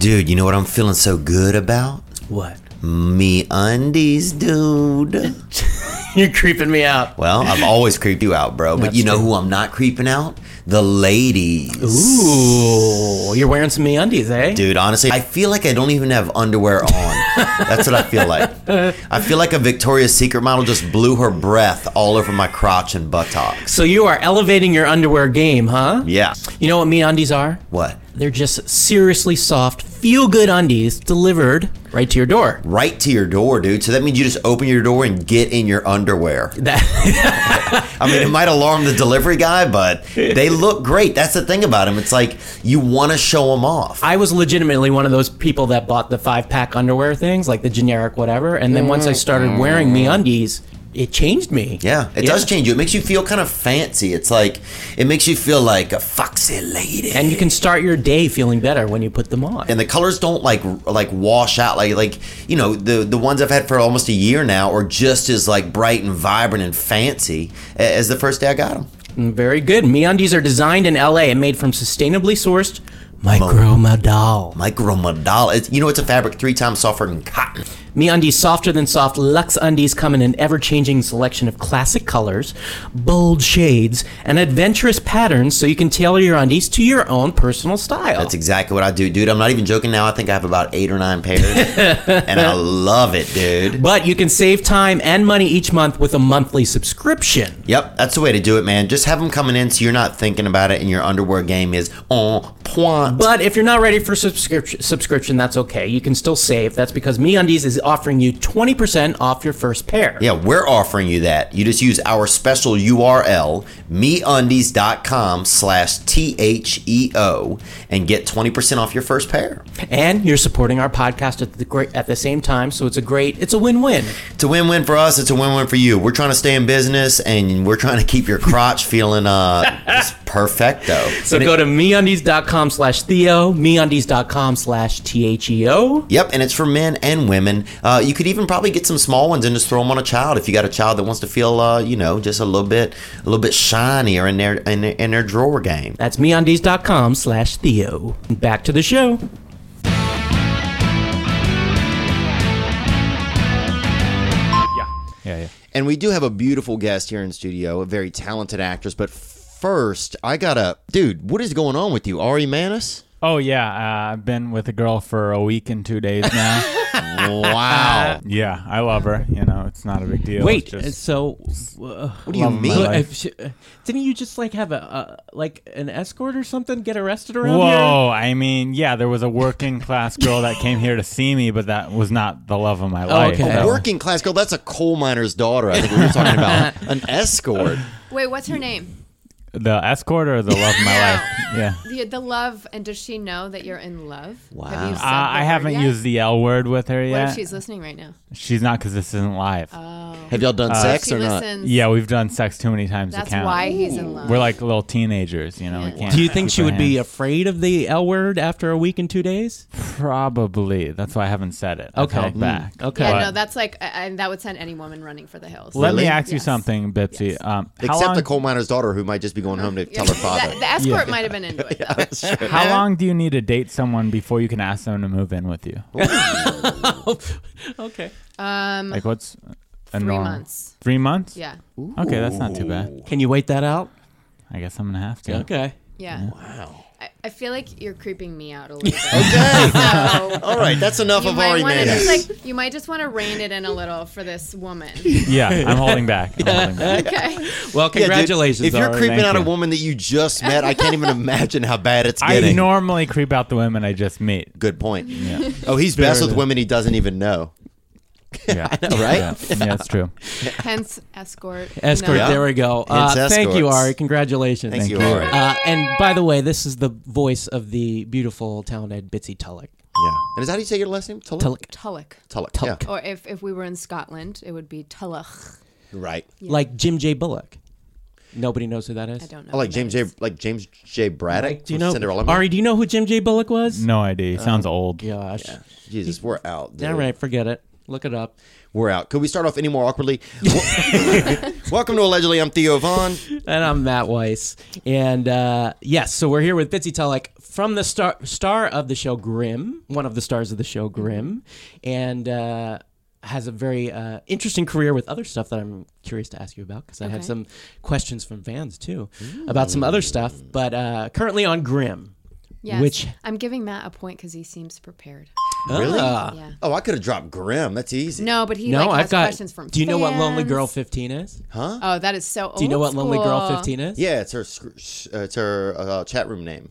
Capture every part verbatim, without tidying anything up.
Dude, you know what I'm feeling so good about? What? Me undies, dude. You're creeping me out. Well, I've always creeped you out, bro. But That's you know true. who I'm not creeping out? The ladies. Ooh, you're wearing some MeUndies, eh? Dude, honestly, I feel like I don't even have underwear on. That's what I feel like. I feel like a Victoria's Secret model just blew her breath all over my crotch and buttocks. So you are elevating your underwear game, huh? Yeah. You know what MeUndies are? What? They're just seriously soft, feel-good undies delivered right to your door. Right to your door, dude. So that means you just open your door and get in your underwear. That I mean, it might alarm the delivery guy, but they look great. That's the thing about them. It's like you want to show them off. I was legitimately one of those people that bought the five-pack underwear things, like the generic whatever, and then once I started wearing MeUndies, it changed me. Yeah, it Yeah. does change you. It makes you feel kind of fancy. It's like, it makes you feel like a foxy lady. And you can start your day feeling better when you put them on. And the colors don't like like wash out. Like, like you know, the, the ones I've had for almost a year now are just as like bright and vibrant and fancy as the first day I got them. Mm, Very good. MeUndies are designed in L A and made from sustainably sourced micromodal. Micromodal. It's, you know, it's a fabric three times softer than cotton. MeUndies softer than soft Luxe undies come in an ever-changing selection of classic colors, bold shades, and adventurous patterns so you can tailor your undies to your own personal style. That's exactly what I do, dude. I'm not even joking now. I think I have about eight or nine pairs, and I love it, dude. But you can save time and money each month with a monthly subscription. Yep, that's the way to do it, man. Just have them coming in so you're not thinking about it and your underwear game is on point. But if you're not ready for subscription, subscription, that's okay. You can still save. That's because MeUndies is offering you twenty percent off your first pair. Yeah, we're offering you that. You just use our special U R L, MeUndies.com slash T H E O, and get twenty percent off your first pair. And you're supporting our podcast at the great, at the same time, so it's a great, it's a win-win. It's a win-win for us. It's a win-win for you. We're trying to stay in business, and we're trying to keep your crotch feeling uh just perfecto. So go to MeUndies.com slash Theo, MeUndies.com slash T H E O. Yep, and it's for men and women. Uh, you could even probably get some small ones and just throw them on a child if you got a child that wants to feel, uh, you know, just a little bit, a little bit shinier in their in their, in their drawer game. That's MeUndies.com slash Theo. Back to the show. Yeah, yeah. And we do have a beautiful guest here in studio, a very talented actress. But first, I gotta, dude, what is going on with you, Ari Manis? Oh, yeah. Uh, I've been with a girl for a week and two days now. Wow. Yeah, I love her. You know, it's not a big deal. Wait, It's just so uh, What do you love my mean? life. if she, uh, didn't you just like have a uh, like an escort or something get arrested around Whoa, I mean, yeah, there was a working class girl that came here to see me, but that was not the love of my life. okay. A so- working class girl, that's a coal miner's daughter. I think we were talking about an escort. Wait, what's her name? The escort or the love of my life? Yeah. The, the love, and does she know that you're in love? Wow. Have you Uh, said the I word haven't yet? used the L word with her What yet. if she's listening right now? She's not because this isn't live. Oh. Have y'all done Uh, sex She or not? listens. Yeah, we've done sex too many times That's to count. why he's in love. We're like little teenagers, you know. We Yeah. can't Do you think keep she our would be hands- afraid of the L word after a week and two days? Probably. That's why I haven't said it. I've Okay. held back. Okay. Yeah, But no, that's like, uh, and that would send any woman running for the hills. let Really? me ask you Yes. something, Bitsy. Yes. Um, how Except long, the coal miner's daughter who might just be going home to tell her father. The, the escort might have been into it. Though. How long do you need to date someone before you can ask them to move in with you? Okay. Um, Like, what's a three norm- months. Three months? Yeah, Okay, that's not too bad. Can you wait that out? I guess I'm gonna have to. Okay. yeah. Wow. I, I feel like you're creeping me out a little bit. Okay. So All right, that's enough you of might Ari want to Manis. just like, you might just want to rein it in a little for this woman. Yeah, I'm holding back. I'm holding back. Okay. Well, Yeah, dude, congratulations. if you're Ari. creeping Thank out a you. woman that you just met, I can't even imagine how bad it's I getting. normally creep out the women I just meet. Good point. Yeah. Oh, he's best with women he doesn't even know. Yeah. I know, right? Yeah, yeah that's true. Hence escort. Escort, Yeah. there we go. Uh, Hence thank you, escorts. Ari. Congratulations. Thank you, you. Ari. Uh, and by the way, this is the voice of the beautiful, talented Bitsy Tulloch. Yeah. And is that how you say your last name? Tulloch? Tulloch. Tulloch. Tulloch. Tulloch. Yeah. Or if, if we were in Scotland, it would be Tulloch. Right. Like Jim J. Bullock. Nobody knows who that is? I don't know. I like who James that J. is. Like James J. Braddock. Do you from know, Cinderella? Ari, do you know who Jim J. Bullock was? No idea. He sounds old. Gosh. Jesus, we're out. Dude. All right, forget it. Look it up. We're out. Could we start off any more awkwardly? Welcome to Allegedly. I'm Theo Vaughn. And I'm Matt Weiss. And uh, yes, so we're here with Bitsy Tulloch from the star star of the show Grimm, one of the stars of the show Grimm, and uh, has a very uh, interesting career with other stuff that I'm curious to ask you about because I have Okay. some questions from fans too about some other stuff. But uh, currently on Grimm. Yes. Which I'm giving Matt a point because he seems prepared. Really? Ah. Yeah. Oh, I could have dropped Grimm. That's easy. No, but he No, like I've has got. questions from Do you know what Lonely fans. Girl fifteen is? Huh? Oh, that is so old Do you know what Lonely Girl school. fifteen is? Yeah, it's her. sc- sh- uh, It's her uh, chat room name.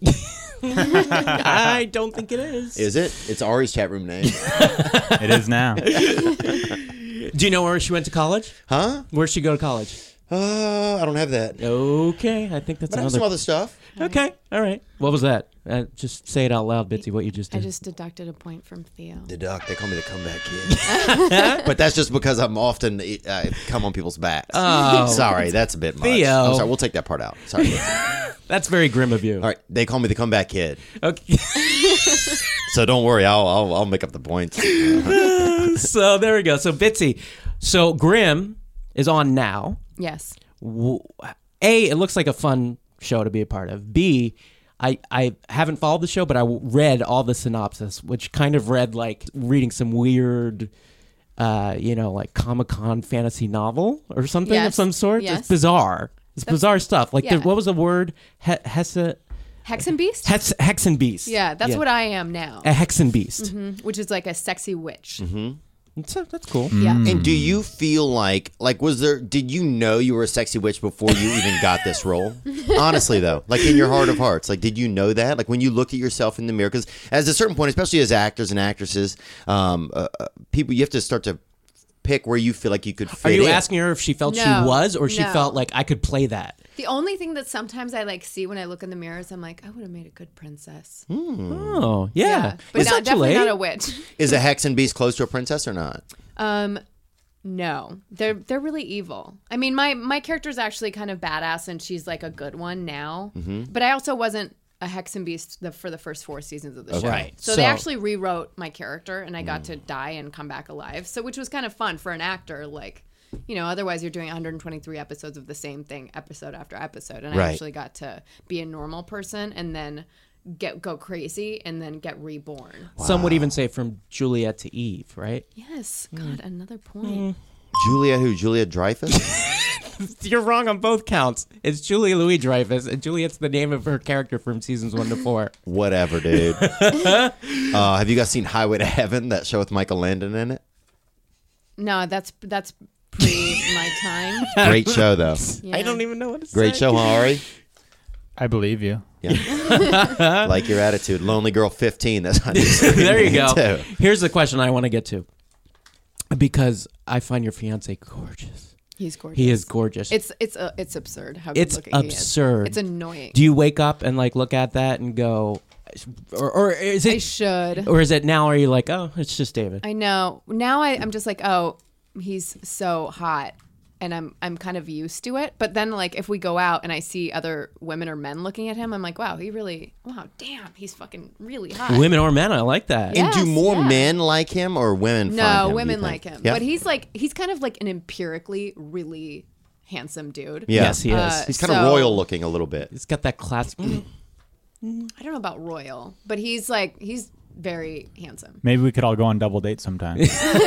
I don't think it is. Is it? It's Ari's chat room name. It is now. Do you know where she went to college? Huh? Where'd she go to college? Uh, I don't have that. Okay, I think that's But I have another. some other stuff. Okay, all right. What was that? Uh, just say it out loud, Bitsy. What you just I did. just deducted a point from Theo. Deduct. They call me the comeback kid. But that's just because I'm often uh, come on people's backs. Oh. Sorry, that's a bit much. Theo. I'm sorry. We'll take that part out. Sorry. That's very grim of you. All right. They call me the comeback kid. Okay. So don't worry. I'll I'll, I'll make up the points. So there we go. So Bitsy, so Grimm is on now. Yes. W- A, it looks like a fun show to be a part of. B, I, I haven't followed the show, but I read all the synopsis, which kind of read like reading some weird, uh, you know, like Comic-Con fantasy novel or something of Yes. some sort. Yes. It's bizarre. It's bizarre stuff. Like, the, yeah. what was the word? He- Hesse, Hexen Beast? Hex, Hexen Beast. Yeah, that's what I am now. A Hexen Beast. Mhm, which is like a sexy witch. That's, that's cool. Yeah. And do you feel like like was there? Did you know you were a sexy witch before you even got this role? Honestly, though, like in your heart of hearts, like did you know that? Like when you look at yourself in the mirror, because at a certain point, especially as actors and actresses, um, uh, uh, people you have to start to pick where you feel like you could fit Are you in. asking her if she felt she No, was, or she no. felt like I could play that? The only thing that sometimes I like see when I look in the mirror is I'm like, I would have made a good princess. Oh, yeah. But It's not, definitely Essentially. not a witch. Is a hex and beast close to a princess or not? Um, no, they're they're really evil. I mean, my my character's actually kind of badass, and she's like a good one now. Mm-hmm. But I also wasn't a hex and beast the, for the first four seasons of the show. Right. So, So- they actually rewrote my character, and I got Mm. to die and come back alive. So which was kind of fun for an actor, like. You know, otherwise you're doing one hundred twenty-three episodes of the same thing, episode after episode, and Right. I actually got to be a normal person and then get go crazy and then get reborn. Some would even say from Juliet to Eve, right? Yes, Mm. God, another point. Julia who? Julia Dreyfus? You're wrong on both counts. It's Julia Louis Dreyfus, and Juliet's the name of her character from seasons one to four. Whatever, dude. uh, have you guys seen Highway to Heaven? That show with Michael Landon in it. No, that's that's pre my time. Great show though. Yeah. I don't even know what to say. Great show, huh, Ari? I believe you. Yeah. Like your attitude. Lonely Girl fifteen. That's how you There you go. too. Here's the question I want to get to. Because I find your fiance gorgeous. He's gorgeous. He is gorgeous. It's it's uh, it's absurd how It's good looking absurd. he is. It's annoying. Do you wake up and like look at that and go, or, or is I it, should. or is it now? Are you like, oh, it's just David? I know. Now I, I'm just like, oh, he's so hot, and I'm I'm kind of used to it. But then like if we go out and I see other women or men looking at him, I'm like, wow, he really, wow, damn, he's fucking really hot. Women or men? I like that. Yeah. And do Yes, more yeah. men like him or women find No, him, do women you think? like him. Yeah. But he's like he's kind of like an empirically really handsome dude. yeah. Yes, he is. Uh, He's kind of So- royal looking a little bit. It's got that classic. I don't know about royal, but he's like he's very handsome. Maybe we could all go on double dates sometime.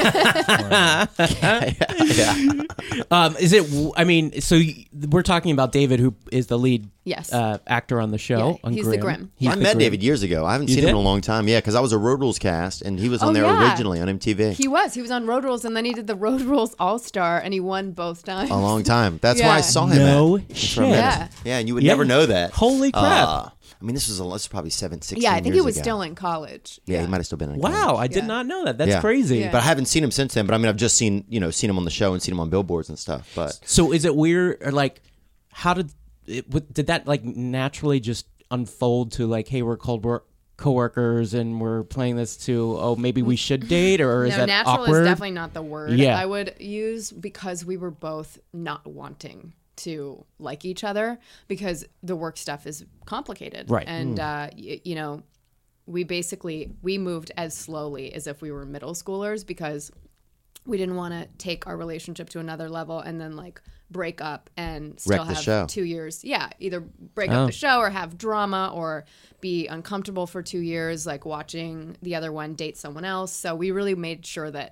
Um, is it? I mean, so y- we're talking about David, who is the lead Yes. uh, actor on the show. Yeah, on he's the Grimm. Grimm. He's I the met Grimm. David years ago. I haven't You seen him in did? a long time. Yeah, because I was a Road Rules cast, and he was on Oh, there yeah. originally on M T V. He was. He was on Road Rules, and then he did the Road Rules All Star, and he won both times. a long time. That's where I Yeah. saw him. No at. That's shit. where I met Yeah. him. Yeah, and you would Yeah. never know that. Holy crap. Uh, I mean, this was a, this was probably seven, sixteen Yeah, I think years he was ago. still in college. Yeah, he might have still been in Wow, college. I did Yeah. not know that. That's Yeah. crazy. Yeah. But I haven't seen him since then. But I mean, I've just seen you know seen him on the show and seen him on billboards and stuff. But So is it weird or like how did it what- did that like naturally just unfold to like, hey, we're cold work coworkers and we're playing this to oh maybe we should date, or is no, that natural awkward? is definitely not the word Yeah. I would use, because we were both not wanting to like each other because the work stuff is complicated. Right. And, uh, y- you know, we basically, we moved as slowly as if we were middle schoolers because we didn't want to take our relationship to another level and then like break up and still Wreck the have show. two years. Yeah, either break Oh. up the show or have drama or be uncomfortable for two years, like watching the other one date someone else. So we really made sure that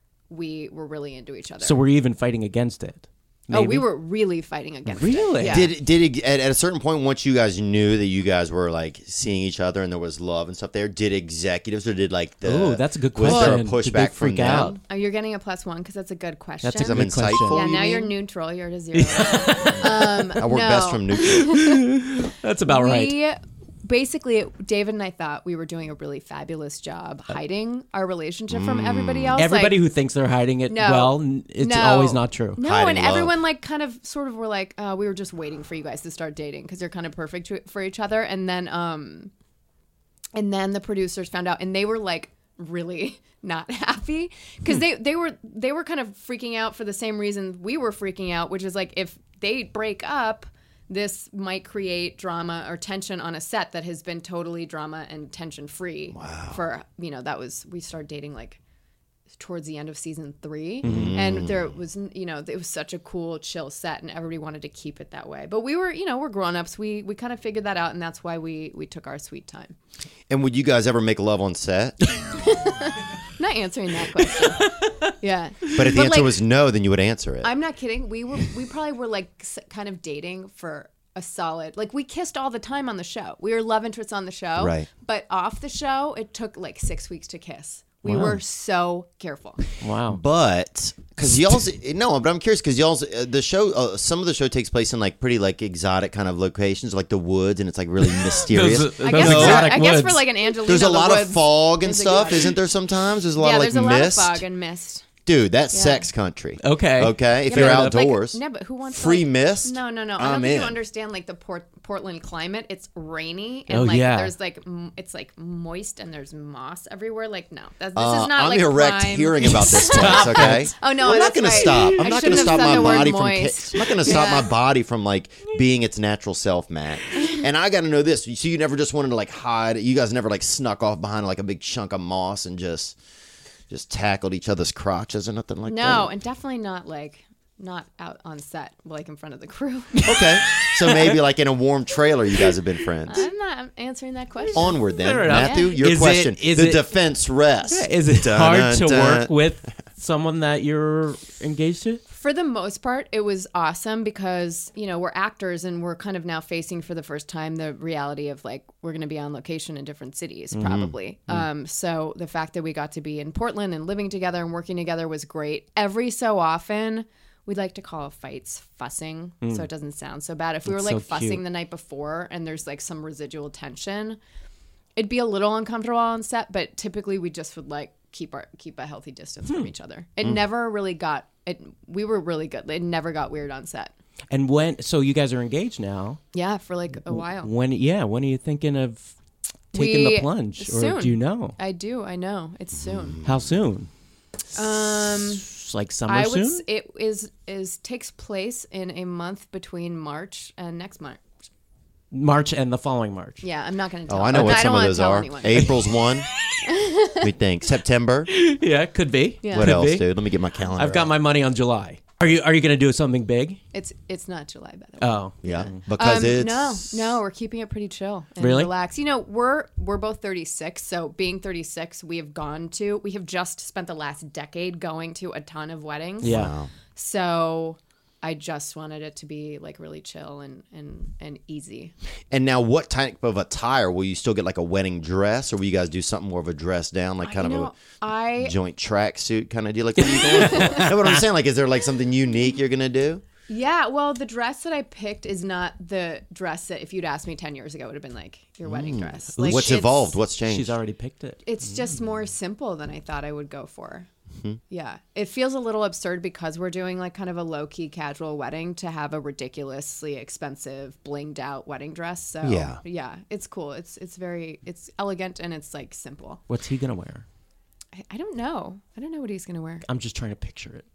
we were really into each other. So we're even fighting against it. oh, we maybe? were really fighting against it. Really? Yeah. Did did it, at, at a certain point, once you guys knew that you guys were like seeing each other and there was love and stuff there, did executives or did like the Ooh, that's a good was there a question. Did they pushback from freak them? out? Oh, you're getting a plus one because that's a good question. That's a I'm good insightful. question. yeah, you now you're mean? neutral. You're at a zero. um, I work no. best from neutral. That's about right. We basically, David and I thought we were doing a really fabulous job hiding our relationship from everybody else. Everybody like, who thinks they're hiding it No. well, n- it's no. always not true. No, Hiding and love. everyone like kind of sort of were like, uh, we were just waiting for you guys to start dating because you're kind of perfect to, for each other. And then, um, and then the producers found out, and they were like really not happy because they they were they were kind of freaking out for the same reason we were freaking out, which is like if they break up, this might create drama or tension on a set that has been totally drama and tension free. Wow. For you know that was we started dating like towards the end of season three, and there was you know it was such a cool chill set, and everybody wanted to keep it that way. But we were you know we're grown ups. We we kind of figured that out, and that's why we we took our sweet time. And would you guys ever make love on set? Not answering that question. Yeah. But if the But, answer like, was no, then you would answer it. I'm not kidding. We were we probably were like s- kind of dating for a solid like we kissed all the time on the show. We were love interests on the show. Right. But off the show, it took like six weeks to kiss. We Wow. were so careful. Wow. But because y'all's no, but I'm curious because y'all's uh, the show. Uh, some of the show takes place in like pretty like exotic kind of locations, like the woods, and it's like really mysterious. Those- I those guess, for, exotic I guess for woods. like an Angelina, There's a the lot of woods fog and is stuff, exotic. isn't there? Sometimes there's a lot Yeah, of there's like a lot mist. of fog and mist. Dude, that's Yeah. sex country. Okay. Okay, if Yeah, you're but, like, outdoors, no, but who wants free like, mist. No, no, no. I I'm don't think in. you understand like the Port- Portland climate. It's rainy and Oh, like yeah. there's like m- it's like moist and there's moss everywhere. Like no, that's, this Uh, is not I'm like erect prime. hearing about this place. Okay. Oh no, I'm not that's going to right. stop. I'm I not going to shouldn't have stop said my the word body from. moist. Ki- I'm not going to stop Yeah. my body from like being its natural self, Matt. And I got to know this. So you never just wanted to like hide. You guys never like snuck off behind like a big chunk of moss and just just tackled each other's crotches or nothing like that. No, and definitely not like not out on set, like in front of the crew. Okay. So maybe like in a warm trailer, you guys have been friends. I'm not answering that question. Onward then, Fair enough. Matthew. Yeah. Your Is it- question. is the it- defense rests. Is it Dun, hard to dun, work dun. with someone that you're engaged to? For the most part, it was awesome because, you know, we're actors and we're kind of now facing for the first time the reality of like, we're going to be on location in different cities, probably. Um, so the fact that we got to be in Portland and living together and working together was great. Every so often, we like to call fights fussing, so it doesn't sound so bad. If we were That's like so fussing cute. the night before and there's like some residual tension, it'd be a little uncomfortable on set, but typically we just would like keep our keep a healthy distance from each other. It never really got it. We were really good. It never got weird on set. And when, so you guys are engaged now. Yeah, for like a while. When, yeah, when are you thinking of taking We- the plunge? Or soon. do you know? I do. I know. It's soon. How soon? Um, It's like summer I would. soon? s- It is is takes place in a month between March and next March. March and the following March. Yeah, I'm not going to tell. Oh, I know what I some don't of wanna those tell are. anyone. April's one. We think September. Yeah, could be. Yeah. What Could else, be. dude? Let me get my calendar. I've got out. my money on July. Are you Are you going to do something big? It's it's not July, by the way. Oh, Yeah, because Um, it's no, no, we're keeping it pretty chill and Really? relaxed. You know, we're we're both thirty-six, so being thirty-six, we have gone to, we have just spent the last decade going to a ton of weddings. yeah. Wow. So I just wanted it to be like really chill and and and easy. And now, what type of attire will you still get? Like a wedding dress, or will you guys do something more of a dress down, like kind you of know, a I joint tracksuit kind of deal? Like, what are you going for? Know what I'm saying? Like, is there like something unique you're gonna do? yeah. Well, the dress that I picked is not the dress that if you'd asked me ten years ago, it would have been like your wedding dress. Like, What's it's- evolved? What's changed? She's already picked it. It's just more simple than I thought I would go for. Mm-hmm. Yeah. It feels a little absurd because we're doing like kind of a low key casual wedding to have a ridiculously expensive blinged out wedding dress. So Yeah. yeah, it's cool. It's it's very it's elegant and it's like simple. What's he going to wear? I, I don't know. I don't know what he's gonna wear. I'm just trying to picture it.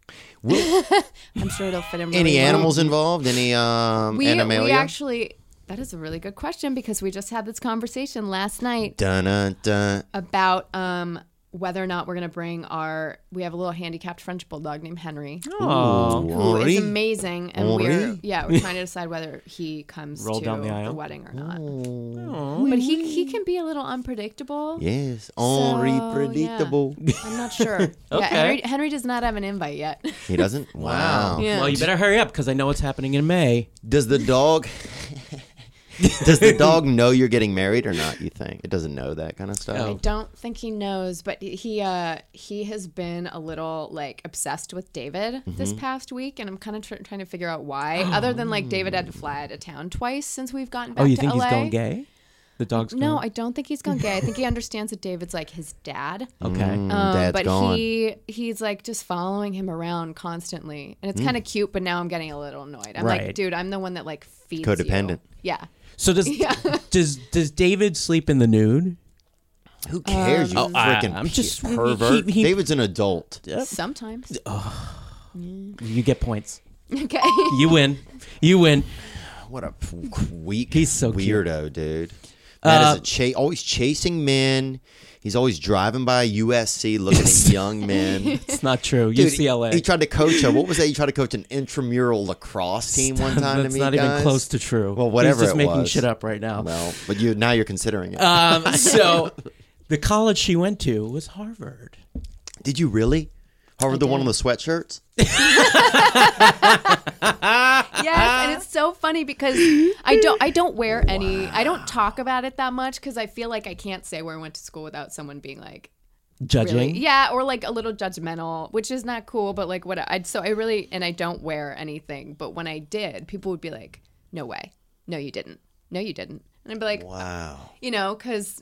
I'm sure it'll fit him. Really Any well. animals involved? Any um We animalia? we actually that is a really good question because we just had this conversation last night Dun dun dun. about um whether or not we're going to bring our, we have a little handicapped French bulldog named Henry, Oh, who Henri? is amazing. And Henri? we're, yeah, we're trying to decide whether he comes Roll to down the aisle? wedding or not. Oh. But he, he can be a little unpredictable. Yes, So, Henri predictable. yeah. I'm not sure. Yeah, Okay. Henry, Henry does not have an invite yet. He doesn't. Wow. Yeah. Well, you better hurry up because I know what's happening in May. Does the dog? Does the dog know you're getting married or not? You think it doesn't know that kind of stuff? Oh. I don't think he knows, but he uh he has been a little like obsessed with David this Mm-hmm. past week, and I'm kind of tr- trying to figure out why. Other than like David had to fly out of town twice since we've gotten back Oh, you to think L A. he's going gay? The dog's No, going. I don't think he's gone gay. I think he understands that David's like his dad. Okay. Mm, Um, Dad's but gone. he he's like just following him around constantly, and it's kind of cute. But now I'm getting a little annoyed. I'm Right. like, dude, I'm the one that like feeds Codependent. you. Yeah. So does does does David sleep in the nude? Who cares? you Oh, I- freaking I'm just- pervert. he- he- David's an adult. Sometimes. You get points. Okay. You win. You win. What a f- weak He's so cute. weirdo, dude. That Uh, is a cha- always chasing men. He's always driving by U S C looking at young men. It's not true. Dude, U C L A. He, he tried to coach a what was that? He tried to coach an intramural lacrosse team one time That's to me. not even guys. close to true. Well, whatever He's just it making was. shit up right now. Well, but you now you're considering it. Um, so the college she went to was Harvard. Did you really? Harvard, the one on did. the sweatshirts. Yes, and it's so funny because I don't I don't wear any I don't talk about it that much because I feel like I can't say where I went to school without someone being like Judging. really, yeah, or like a little judgmental, which is not cool, but like what I'd so I really and I don't wear anything, but when I did, people would be like, "No way, no you didn't, no you didn't," and I'd be like, Wow. you know, because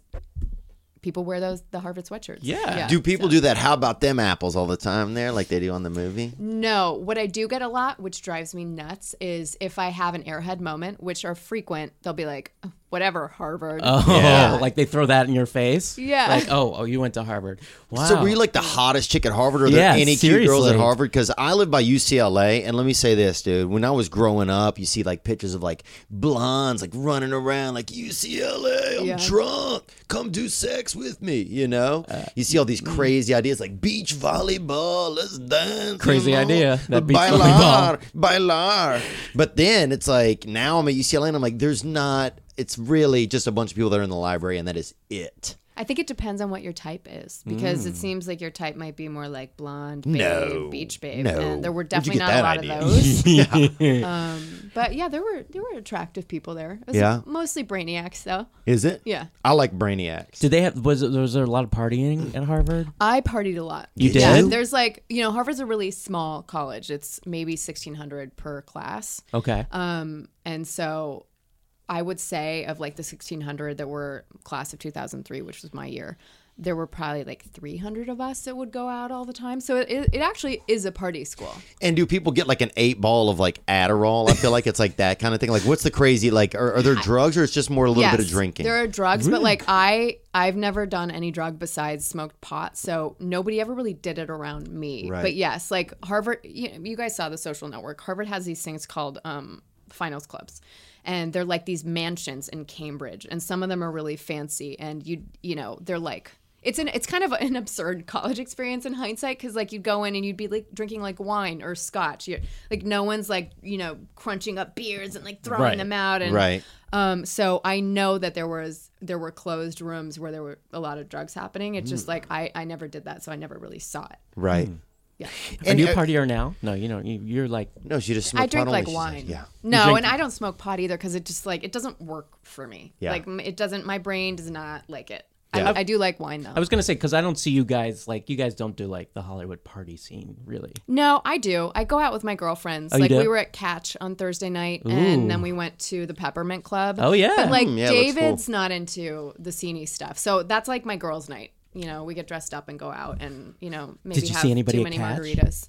people wear those the Harvard sweatshirts. Yeah. Do people so- do that? How about them apples all the time there, like they do on the movie? No, what I do get a lot, which drives me nuts, is if I have an airhead moment, which are frequent, they'll be like, "Oh, whatever, Harvard." Oh, Yeah. like they throw that in your face? Yeah. Like, oh, oh, you went to Harvard. Wow. So were you like the hottest chick at Harvard? Or are there Yeah, any cute girls at seriously. Harvard? Because I live by U C L A, and let me say this, dude. When I was growing up, you see like pictures of like blondes like running around like U C L A. I'm Yeah. drunk. Come do sex with me. You know. Uh, you see all these crazy ideas like beach volleyball. Let's dance. Crazy you know? idea, that beach bailar, bailar. But then it's like now I'm at U C L A, and I'm like, there's not. It's really just a bunch of people that are in the library, and that is it. I think it depends on what your type is because it seems like your type might be more like blonde, babe, No. beach babe, No. and there were Where'd you definitely get not a that lot idea? of those. um, but yeah, there were there were attractive people there. It was Yeah. mostly brainiacs though. Is it? Yeah. I like brainiacs. Did they have, was, it, was there a lot of partying at Harvard? I partied a lot. You Yeah, did? there's like you know Harvard's a really small college. It's maybe sixteen hundred per class. Okay. Um, and so I would say of like the sixteen hundred that were class of two thousand three, which was my year, there were probably like three hundred of us that would go out all the time. So it, it actually is a party school. And do people get like an eight ball of like Adderall? I feel like it's like that kind of thing. Like, what's the crazy? Like, are, are there drugs or it's just more a little yes, bit of drinking? there are drugs, but like I, I've never done any drug besides smoked pot. So nobody ever really did it around me. Right. But yes, like Harvard, you, you guys saw The Social Network. Harvard has these things called um, finals clubs. And they're like these mansions in Cambridge. And some of them are really fancy. And you, you know, they're like, It's an it's kind of an absurd college experience in hindsight because like you'd go in and you'd be like drinking like wine or scotch. You're, like no one's like you know crunching up beers and like throwing Right. them out. And, Right. Um. So I know that there was there were closed rooms where there were a lot of drugs happening. It's just like I I never did that, so I never really saw it. Right. Yeah. Are you a uh, partier now? No, you know, you, you're like, No, she just smoked I drink pot like only, she said. wine. Yeah. No, drink- and I don't smoke pot either because it just like it doesn't work for me. Yeah. Like m- it doesn't. My brain does not like it. Yeah. I, I do like wine though. I was going to say, because I don't see you guys, like, you guys don't do, like, the Hollywood party scene, really. No, I do. I go out with my girlfriends. Oh, you like do? we were at Catch on Thursday night, and Ooh. then we went to the Peppermint Club. Oh, yeah. But like Mm, yeah, it looks David's cool. not into the sceney stuff, so that's like my girls' night. You know, we get dressed up and go out, and you know, maybe Did you have see anybody too at many Catch? margaritas.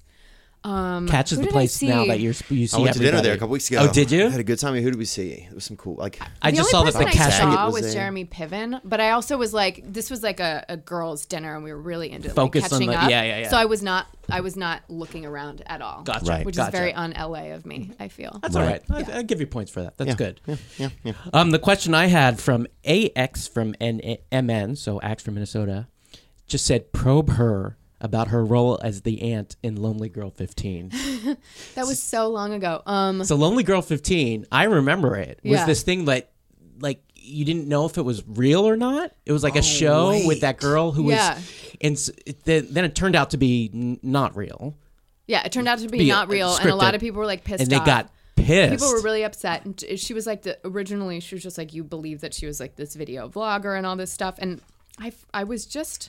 Um, Catch is who the did I place now see? that you're, you see I went to dinner everybody. there a couple weeks ago. Oh, did you? I had a good time. Who did we see? It was some cool. Like, I the just saw only that the person I Catch saw was was, there. Jeremy Piven, but I also was like, this was like a, a girls' dinner, and we were really into like, Focused on catching the- up. yeah, yeah, yeah. So I was not, I was not looking around at all. Gotcha. Right. Which Gotcha. is very un-L A of me. I feel. That's Right. all right. I, I'll give you points for that. That's yeah, good. Yeah, yeah, yeah. Um, the question I had from A X from N- M N, so Ax from Minnesota. just said probe her about her role as the aunt in Lonely Girl fifteen. That was so long ago. Um, So Lonely Girl fifteen, I remember it, was Yeah. this thing that, like, you didn't know if it was real or not. It was like a show wait. with that girl who Yeah. was, and s- it, then, then it turned out to be n- not real, yeah, it turned out to be, Be, not uh, real, and a lot scripted. of people were like pissed and they off. got pissed. People were really upset, and t- she was like the originally she was just like you believe that she was like this video vlogger and all this stuff, and I f- I was just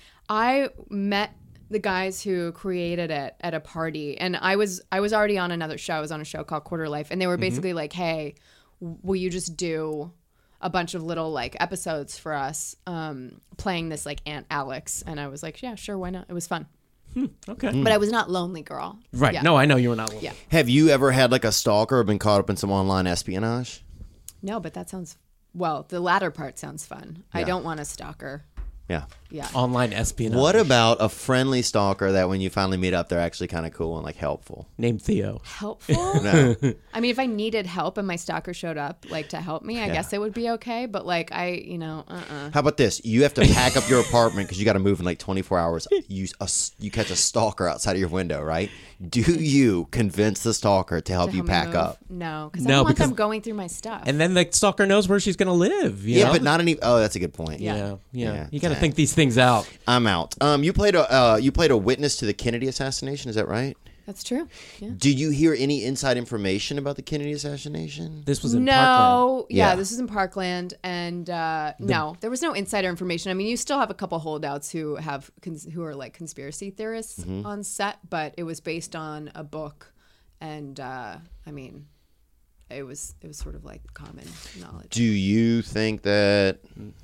I met the guys who created it at a party, and I was I was already on another show. I was on a show called Quarter Life, and they were basically like, hey, will you just do a bunch of little like episodes for us, um, playing this like Aunt Alex? And I was like, yeah, sure, why not? It was fun, okay. but I was not Lonely Girl, Right. Yeah. No, I know you were not. Yeah. Have you ever had like a stalker or been caught up in some online espionage? No, but that sounds well. The latter part sounds fun. I Yeah. don't want a stalker. Yeah. Yeah. Online espionage. What about a friendly stalker that when you finally meet up, they're actually kind of cool and like helpful? Named Theo. Helpful? No. I mean, if I needed help and my stalker showed up, like to help me, I Yeah. guess it would be okay. But like, I, you know, uh, uh How about this? You have to pack up your apartment because you got to move in like twenty-four hours. You a s you catch a stalker outside of your window, right? Do you convince the stalker to help you pack up? No, because I No, don't want because- them going through my stuff. And then the stalker knows where she's going to live. You Yeah, know? but not any. Oh, that's a good point. Yeah. Yeah, yeah. Yeah, You got to dang. think these things out. I'm out. Um, you played a uh, you played a witness to the Kennedy assassination. Is that right? That's true. Yeah. Did you hear any inside information about the Kennedy assassination? This was in Parkland. No, yeah, Yeah. this is in Parkland, and uh, no, there was no insider information. I mean, you still have a couple holdouts who have cons- who are like conspiracy theorists Mm-hmm. on set, but it was based on a book, and uh, I mean, it was it was sort of like common knowledge. Do you think that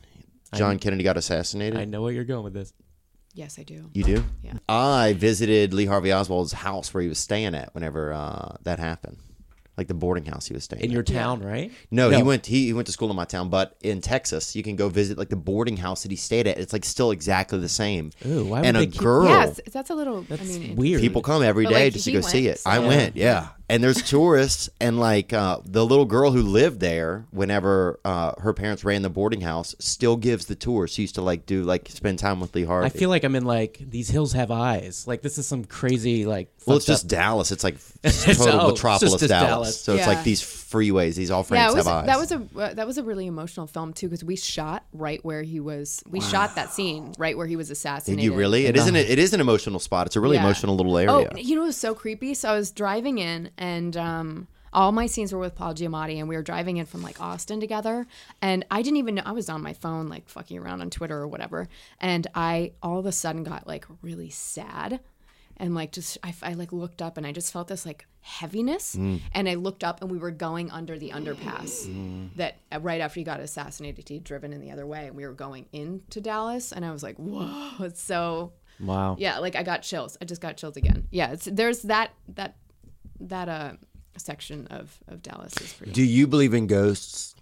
John Kennedy got assassinated? I know where you're going with this. Yes, I do. You do? Yeah. I visited Lee Harvey Oswald's house where he was staying at whenever uh, that happened, like the boarding house he was staying In at. your town, right? No, he went. He, he went to school in my town, but in Texas, you can go visit like the boarding house that he stayed at. It's like still exactly the same. Ooh, why would and a they keep- girl. Yes, that's a little. That's I mean, weird. People come every But, day like, just to he go see went, it. I so- went, yeah. And there's tourists, and like uh, the little girl who lived there, whenever uh, her parents ran the boarding house, still gives the tour. She used to like do like spend time with Lee Harvey. I feel like I'm in like These Hills Have Eyes. Like this is some crazy like. well, it's fucked just up- Dallas. It's like It's- total oh, it's metropolis just Dallas. Dallas. So it's Yeah. like these freeways. These all yeah, France it was, have eyes. that was a uh, that was a really emotional film too because we shot right where he was. We shot that scene right where he was Did assassinated. you really? It isn't. It is an emotional spot. It's a really Yeah. emotional little area. Oh, you know, it was so creepy. So I was driving in, and um, all my scenes were with Paul Giamatti, and we were driving in from like Austin together. And I didn't even know I was on my phone, like fucking around on Twitter or whatever. And I all of a sudden got like really sad, and like just I, I like looked up, and I just felt this like heaviness. And I looked up, and we were going under the underpass that uh, right after he got assassinated, he'd driven in the other way, and we were going into Dallas. And I was like, whoa, it's so. Wow. Yeah, like I got chills. I just got chills again. Yeah, it's, there's that that that uh section of of Dallas is pretty. Do you believe in ghosts?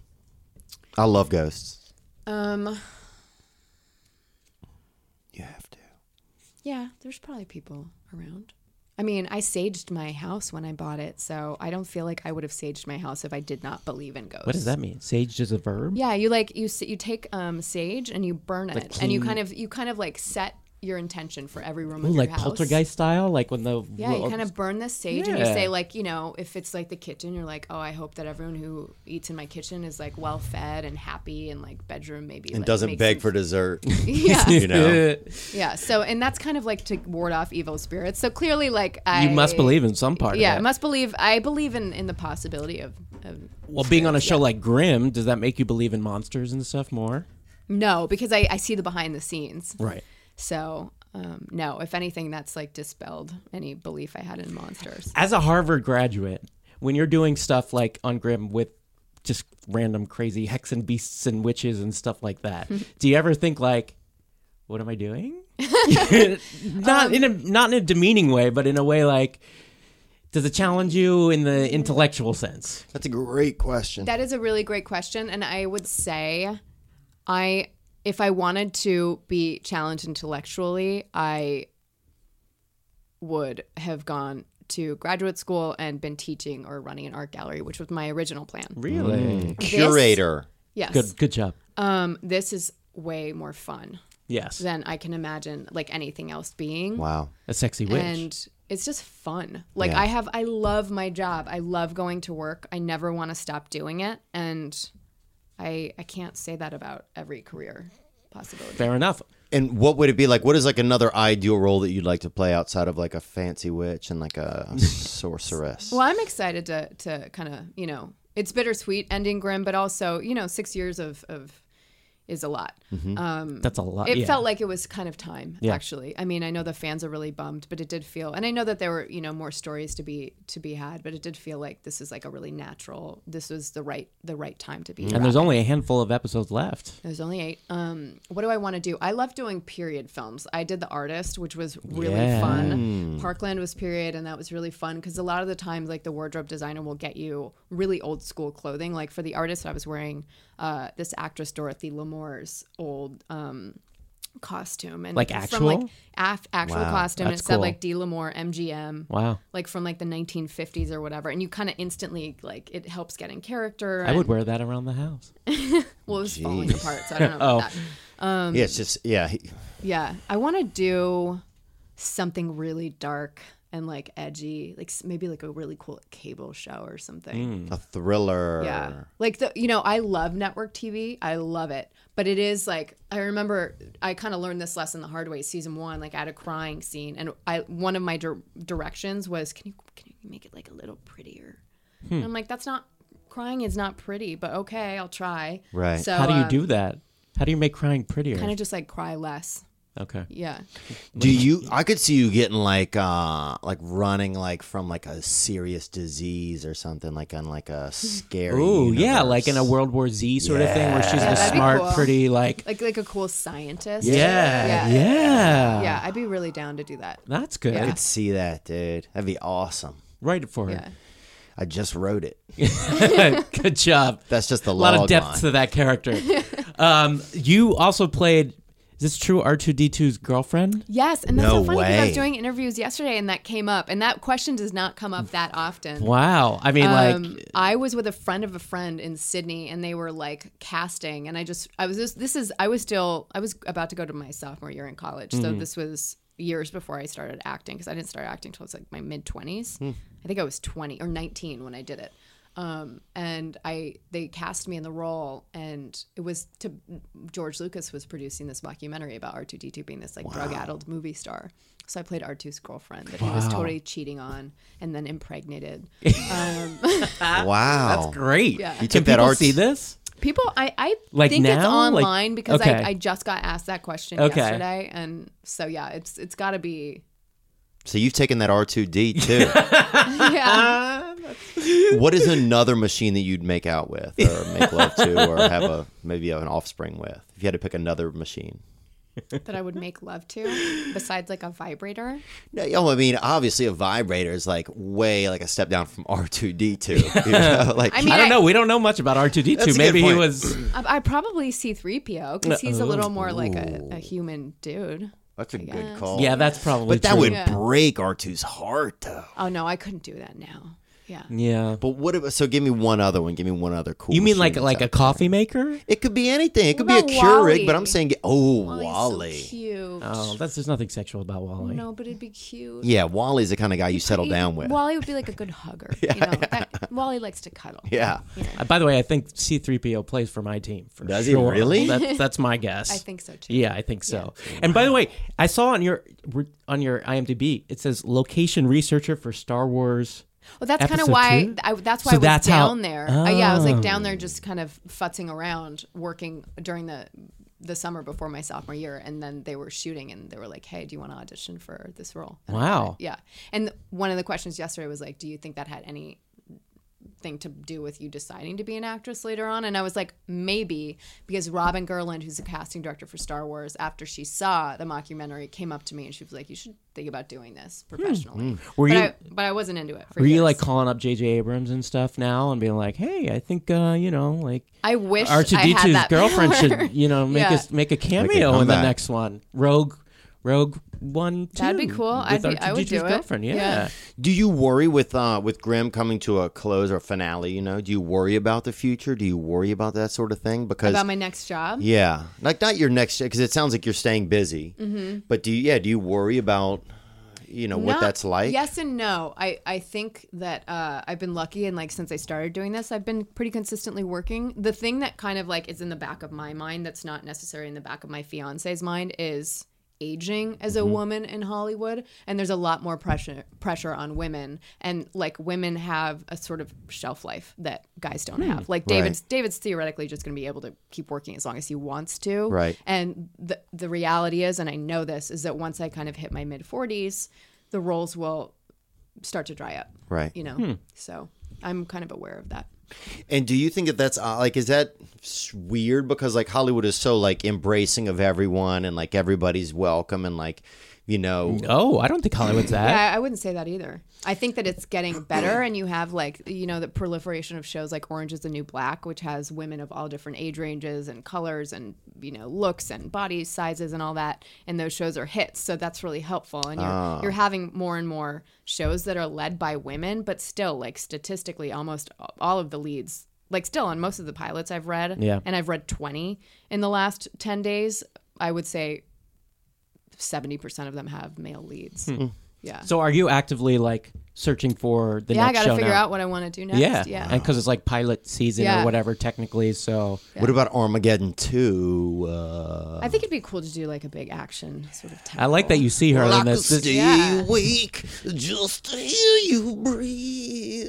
I love ghosts. Um, You have to. yeah, there's probably people around. I mean, I saged my house when I bought it, so I don't feel like I would have saged my house if I did not believe in ghosts. What does that mean? Sage is a verb? Yeah, you like you s- you take um sage and you burn it, Like and you clean- kind of you kind of like set your intention for every room Ooh, of your like house. poltergeist style? Like when the. Yeah, you kind of burn this sage and you Yeah. say like, you know, if it's like the kitchen, you're like, oh, I hope that everyone who eats in my kitchen is like well fed and happy and like bedroom maybe. And like, doesn't makes beg them- for dessert. yeah, You know. yeah. So and that's kind of like to ward off evil spirits. So clearly, like I You must believe in some part Yeah, of I it. must believe. I believe in in the possibility of. of Well, being on a spirits, show yeah. like Grimm, does that make you believe in monsters and stuff more? No, because I I see the behind the scenes. Right. So. Um, no, if anything, that's like dispelled any belief I had in monsters. As a Harvard graduate, when you're doing stuff like on Grimm with just random crazy hex and beasts and witches and stuff like that, do you ever think like, what am I doing? not Um, in a not in a demeaning way, but in a way like, does it challenge you in the intellectual sense? That's a great question. That is a really great question, and I would say, I if I wanted to be challenged intellectually, I would have gone to graduate school and been teaching or running an art gallery, which was my original plan. Really? Curator. Yes. Good good job. Um, this is way more fun. Yes. than I can imagine like anything else being. Wow. A sexy witch. And it's just fun. Like Yeah. I have, I love my job. I love going to work. I never want to stop doing it. And I, I can't say that about every career possibility. Fair enough. And what would it be like? What is like another ideal role that you'd like to play outside of like a fancy witch and like a sorceress? Well, I'm excited to, to kind of, you know, it's bittersweet ending Grimm, but also, you know, six years of, of is a lot. Um, That's a lot. It yeah. felt like it was kind of time, Yeah. actually. I mean, I know the fans are really bummed, but it did feel, and I know that there were, you know, more stories to be to be had, but it did feel like this is like a really natural. This was the right the right time to be. And there's only a handful of episodes left. There's only eight. Um, what do I want to do? I love doing period films. I did The Artist, which was really Yeah. fun. Parkland was period, and that was really fun because a lot of the times, like the wardrobe designer will get you really old school clothing. Like for The Artist, I was wearing uh, this actress Dorothy Lamore's old um, costume, and Like from actual? like af- actual Wow, costume. And that's it said cool. like D Lamore M G M. Wow. Like from like the nineteen fifties or whatever, and you kind of instantly like it helps get in character. I would and- wear that around the house. Well, it was falling Jeez. apart, so I don't know about Oh. that. Um, yeah, it's just yeah. he- Yeah, I want to do something really dark and like edgy, like s- maybe like a really cool cable show or something. A thriller. Yeah, like the you know I love network T V, I love it, but it is like I remember I kind of learned this lesson the hard way. Season one, like I had a crying scene, and I one of my dir- directions was, can you can you make it like a little prettier? Hmm. And I'm like, that's not crying is not pretty, but okay, I'll try. Right. So How do you um, do that? How do you make crying prettier? Kind of just like cry less. okay. Yeah. Do you? I could see you getting like, uh, like running like from like a serious disease or something, like on like a scary. Ooh, yeah, universe. like in a World War Z sort of thing where she's Yeah, the that'd be smart, cool. pretty, like, Like like a cool scientist. yeah, yeah, yeah. Yeah, I'd be really down to do that. That's good. I could see that, dude. That'd be awesome. Write it for Yeah. her. I just wrote it. Good job. That's just the A lot of log depth line. to that character. um, you also played, is this true, R two D two's girlfriend? Yes, and that's No so funny because I way. was doing interviews yesterday and that came up, and that question does not come up that often. Wow. I mean, Um, like, I was with a friend of a friend in Sydney, and they were like casting, and I just, I was just, this is, I was still, I was about to go to my sophomore year in college, so Mm-hmm. this was years before I started acting because I didn't start acting until I was like my mid twenties. Hmm. I think I was twenty or nineteen when I did it. Um, and I, they cast me in the role, and it was to George Lucas was producing this documentary about R two D two being this like drug-addled movie star. So I played R two's girlfriend that he was totally cheating on and then impregnated. Um, Wow. great. Yeah. You Can took that people art. see this? People, I, I Like think it's now? Like- online because okay. I, I just got asked that question Okay. yesterday, and so yeah, it's it's got to be So you've taken that R two D too. yeah. What is another machine that you'd make out with, or make love to, or have a maybe have an offspring with? If you had to pick another machine. that I would make love to besides like a vibrator. No, yo, I mean, obviously a vibrator is like way like a step down from R two D two. You know? Like I mean, I don't I- know. We don't know much about R two D That's two. a good Maybe he point. was. I, I probably C three P O because he's a little more like a, Ooh. a human dude. that's a good guess. call. Yeah, that's probably but that true. would Yeah. break R two's heart though. Oh no, I couldn't do that now. Yeah. Yeah. But what? If, so give me one other one. Give me one other cool. You mean machine like that's like a out there. coffee maker? It could be anything. It could What be a about Keurig, Wally? but I'm saying, oh, Wally's Wally. so cute. Oh, that's there's nothing sexual about Wally. No, but it'd be cute. Yeah, Wally's the kind of guy you settle He- down with. Wally would be like a good hugger. you know, That- Wally likes to cuddle. Yeah. Uh, by the way, I think C three P O plays for my team. For Does he sure. really? That's, that's my guess. I think so too. Yeah, I think so. And by the way, I saw on your on your IMDb it says location researcher for Star Wars. Well, that's kind of Episode why. two? I, that's why So I was that's how- down there. Uh, yeah, I was like down Oh. there, just kind of futzing around, working during the the summer before my sophomore year, and then they were shooting, and they were like, "Hey, do you want to audition for this role?" And I Wow. thought, yeah. And one of the questions yesterday was like, "Do you think that had any thing to do with you deciding to be an actress later on?" And I was like, maybe, because Robin Gerland, who's the casting director for Star Wars, after she saw the mockumentary, came up to me and she was like, "You should think about doing this professionally." Were but you- I, but I wasn't into it. For Were you years. like calling up J J Abrams and stuff now and being like, "Hey, I think uh, you know, like I wish R two I D had two's that girlfriend power. should, you know, make Yeah. a make a cameo in the comeback. next one." Rogue Rogue One too. That'd be cool. with I'd be- I would R two D two's do it. girlfriend. Yeah. Yeah. Do you worry with uh, with Grimm coming to a close or finale? You know, do you worry about the future? Do you worry about that sort of thing? Because About my next job? yeah, like not your next, because it sounds like you're staying busy. Mm-hmm. But do you? Yeah, do you worry about you know what Not- that's like? Yes and no. I, I think that uh, I've been lucky, and like since I started doing this, I've been pretty consistently working. The thing that kind of like is in the back of my mind that's not necessarily in the back of my fiance's mind is aging as a Mm-hmm. woman in Hollywood, and there's a lot more pressure pressure on women, and like women have a sort of shelf life that guys don't have. Like David's Right. David's theoretically just going to be able to keep working as long as he wants to. Right. And the the reality is, and I know this, is that once I kind of hit my mid forties, the roles will start to dry up. Right. You know. So I'm kind of aware of that. And do you think that that's uh, like, is that s- weird because like Hollywood is so like embracing of everyone and like everybody's welcome and like, you know, Oh, I don't think Hollywood's that. Yeah, I wouldn't say that either. I think that it's getting better, and you have like, you know, the proliferation of shows like Orange is the New Black, which has women of all different age ranges and colors and, you know, looks and body sizes and all that. And those shows are hits. So that's really helpful. And you're, you're having more and more shows that are led by women, but still, like, statistically, almost all of the leads, like, still on most of the pilots I've read, Yeah. and I've read twenty in the last ten days, I would say seventy percent of them have male leads. Yeah. So are you actively like searching for the yeah, I next got to show figure now? out what I want to do next. Yeah, Yeah. and because it's like pilot season Yeah. or whatever technically. So what about Armageddon two? Uh, I think it'd be cool to do like a big action sort of. I like that you see her well, I in could this. this- stay Yeah. awake just to hear you breathe.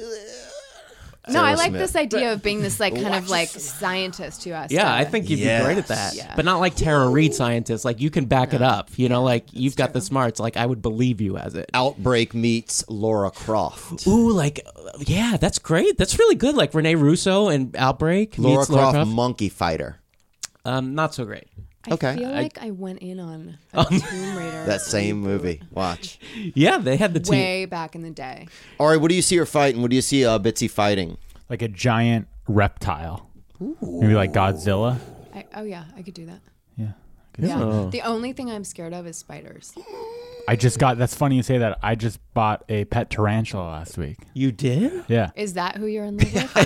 No, I Sarah like Smith. this idea of being this like kind of like scientist who has. Yeah, to, I think you'd Yes. be great at that. Yeah. But not like Tara Reid scientist. Like you can back it up. You know, like you've got the smarts. Like I would believe you as it. Outbreak meets Laura Croft. Ooh, like uh, yeah, that's great. That's really good. Like Renee Russo and Outbreak. Laura meets Croft, Monkey Fighter. Um, not so great. I Okay. feel I- like I went in on a Tomb Raider. That same movie. Watch. Yeah, they had the team. way back in the day. All right, what do you see her fighting? What do you see uh, Bitsy fighting? Like a giant reptile. Maybe like Godzilla. I, oh yeah, I could do that. Yeah. Yeah. Oh. The only thing I'm scared of is spiders. I just got, that's funny you say that. I just bought a pet tarantula last week. You did? Yeah. Is that who you're in love with?